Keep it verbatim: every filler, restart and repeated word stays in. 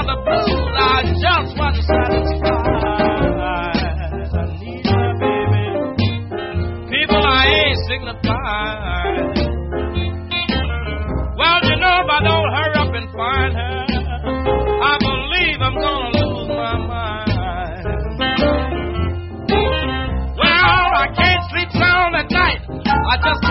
the blues I just wasn't satisfied. I need my baby. People, I ain't signified. Well, you know, if I don't hurry up and find her, I believe I'm gonna lose my mind. Well, I can't sleep sound at night. I just